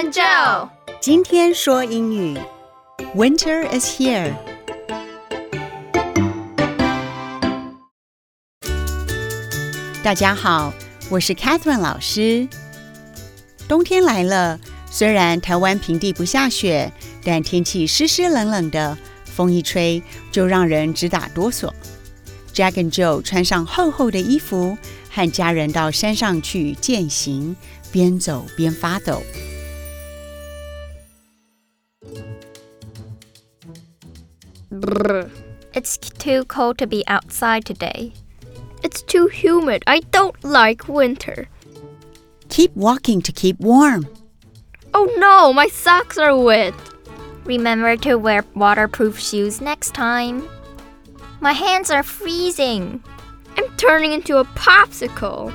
and Joe 今天说英语 Winter is here 大家好，我是 Catherine 老师。冬天来了，虽然台湾平地不下雪，但天气湿湿冷冷的，风一吹就让人直打哆嗦。Jack and Joe 穿上厚厚的衣服，和家人到山上去健行，边走边发抖。 It's too cold to be outside today. It's too humid. I don't like winter. Keep walking to keep warm. Oh no, my socks are wet. Remember to wear waterproof shoes next time. My hands are freezing. I'm turning into a popsicle.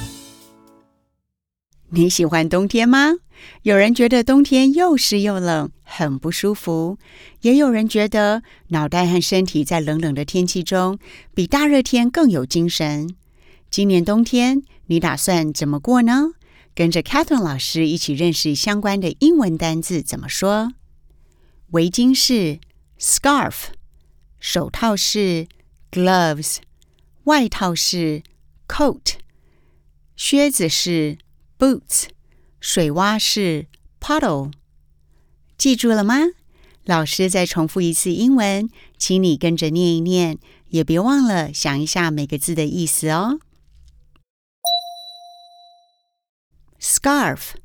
你喜欢冬天吗？有人觉得冬天又湿又冷，很不舒服；也有人觉得脑袋和身体在冷冷的天气中，比大热天更有精神。今年冬天，你打算怎么过呢？跟着 Catherine 老师一起认识相关的英文单字怎么说。围巾是 scarf， 手套是 gloves， 外套是 coat， 靴子是 boots， 水洼是 puddle。 记住了吗？老师再重复一次英文，请你跟着念一念，也别忘了想一下每个字的意思哦。Scarf,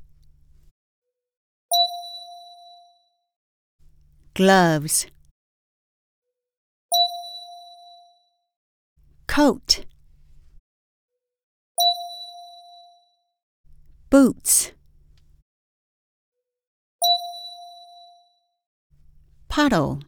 gloves, coat, boots, puddle。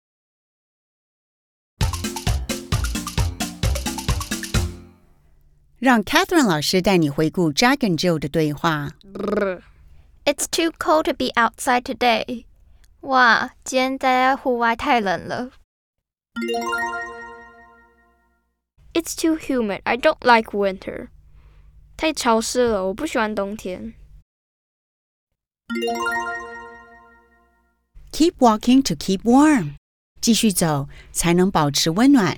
让 Catherine 老师带你回顾 Jack and Joe 的对话。 It's too cold to be outside today. 哇，今天待在户外太冷了。It's too humid. I don't like winter. 太潮湿了，我不喜欢冬天。 Keep walking to keep warm. 继续走，才能保持温暖。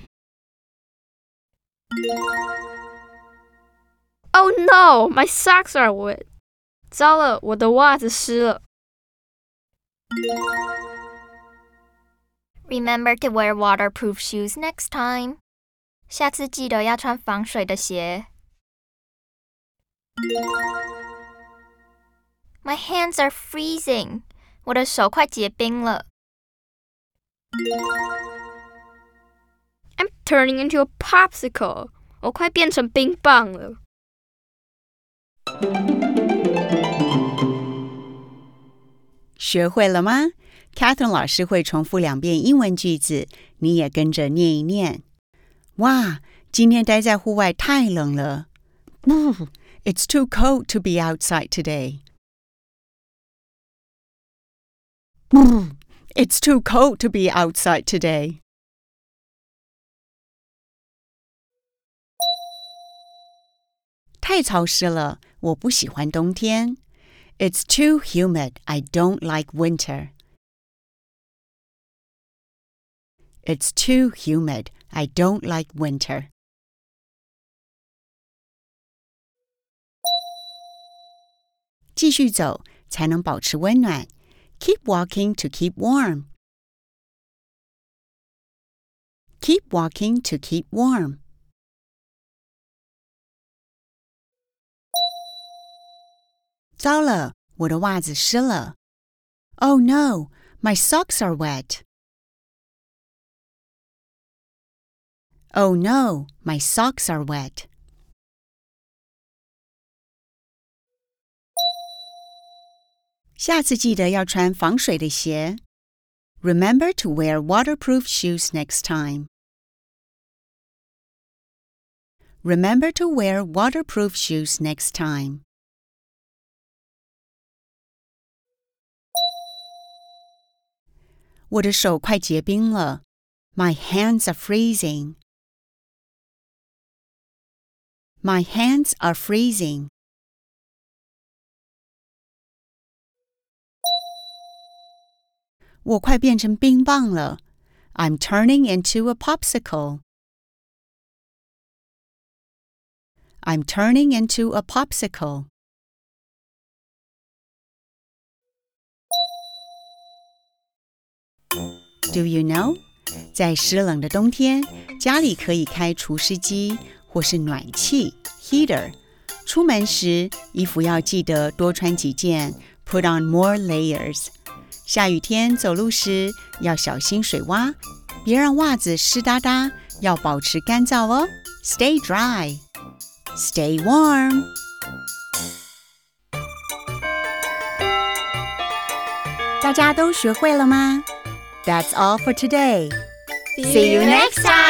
Oh no, my socks are wet. 糟了，我的袜子湿了。Remember to wear waterproof shoes next time. 下次记得要穿防水的鞋。My hands are freezing. 我的手快结冰了。I'm turning into a popsicle. 我快变成冰棒了。 学会了吗？ Catherine 老师会重复2遍英文句子，你也跟着念一念。哇，今天待在户外太冷了。It's too cold to be outside today. It's too cold to be outside today. 太潮湿了，我不喜欢冬天。It's too humid. I don't like winter. It's too humid. I don't like winter. 继续走，才能保持温暖。Keep walking to keep warm. Keep walking to keep warm. 糟了，我的袜子湿了。Oh no, my socks are wet. Oh no, my socks are wet. 下次记得要穿防水的鞋。Remember to wear waterproof shoes next time. Remember to wear waterproof shoes next time. 我的手快结冰了。My hands are freezing. My hands are freezing. 我快变成冰棒了。I'm turning into a popsicle. I'm turning into a popsicle. Do you know? 在湿冷的冬天，家里可以开除湿机或是暖气 heater。出门时，衣服要记得多穿几件 ，put on more layers。下雨天走路时要小心水洼，别让袜子湿哒哒，要保持干燥哦。Stay dry. Stay warm. 大家都学会了吗？That's all for today. See you next time!